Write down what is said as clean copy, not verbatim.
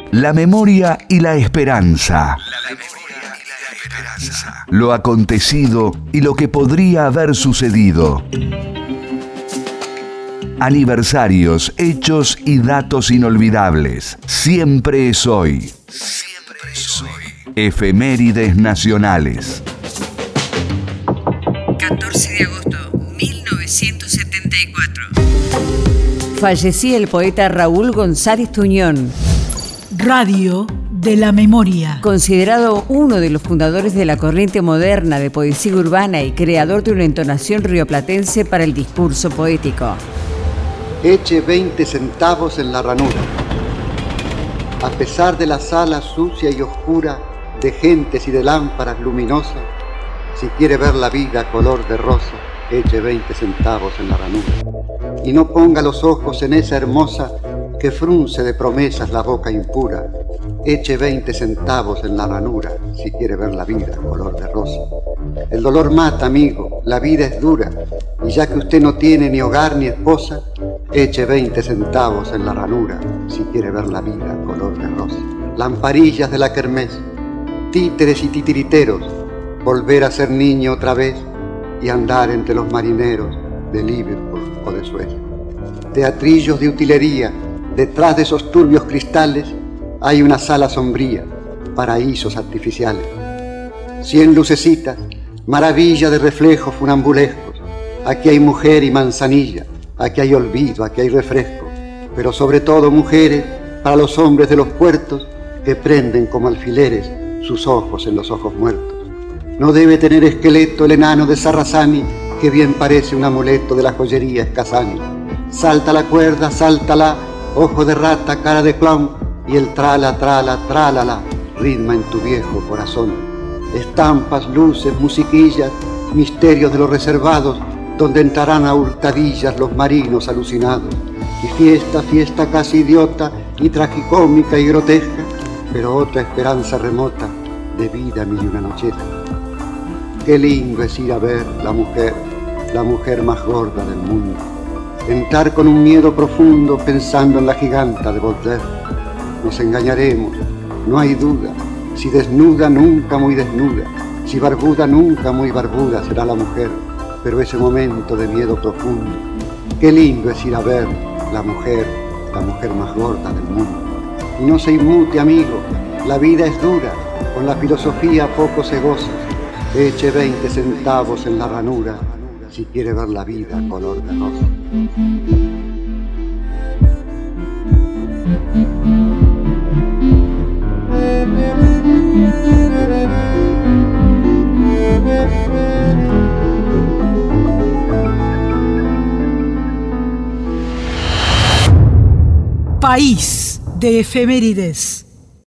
La memoria y la esperanza. Lo acontecido y lo que podría haber sucedido. Aniversarios, hechos y datos inolvidables. Siempre es hoy. Siempre es hoy. Efemérides nacionales. 14 de agosto, 1974. Fallecía el poeta Raúl González Tuñón. Radio de la Memoria. Considerado uno de los fundadores de la corriente moderna de poesía urbana y creador de una entonación rioplatense para el discurso poético. Eche 20 centavos en la ranura. A pesar de la sala sucia y oscura, de gentes y de lámparas luminosas, si quiere ver la vida color de rosa, eche 20 centavos en la ranura. Y no ponga los ojos en esa hermosa que frunce de promesas la boca impura. Eche 20 centavos en la ranura si quiere ver la vida color de rosa. El dolor mata, amigo, la vida es dura, y ya que usted no tiene ni hogar ni esposa, eche 20 centavos en la ranura si quiere ver la vida color de rosa. Lamparillas de la kermés, títeres y titiriteros, volver a ser niño otra vez y andar entre los marineros de Liverpool o de Suez. Teatrillos de utilería, detrás de esos turbios cristales hay una sala sombría, paraísos artificiales. 100 lucecitas, maravilla de reflejos funambulescos. Aquí hay mujer y manzanilla, aquí hay olvido, aquí hay refresco, pero sobre todo mujeres para los hombres de los puertos que prenden como alfileres sus ojos en los ojos muertos. No debe tener esqueleto el enano de Sarrazani, que bien parece un amuleto de la joyería Escasani. Salta la cuerda, sáltala, ojo de rata, cara de clown, y el trala, trala, tralala, ritma en tu viejo corazón. Estampas, luces, musiquillas, misterios de los reservados, donde entrarán a hurtadillas los marinos alucinados. Y fiesta, fiesta casi idiota, y tragicómica y grotesca, pero otra esperanza remota de vida mil y una nocheta. Qué lindo es ir a ver la mujer más gorda del mundo. Entrar con un miedo profundo pensando en la giganta de Baudelaire. Nos engañaremos, no hay duda. Si desnuda, nunca muy desnuda. Si barbuda, nunca muy barbuda será la mujer. Pero ese momento de miedo profundo, qué lindo es ir a ver la mujer más gorda del mundo. Y no se inmute, amigo, la vida es dura, con la filosofía poco se goza. Eche 20 centavos en la ranura si quiere ver la vida color de rosa. País de efemérides.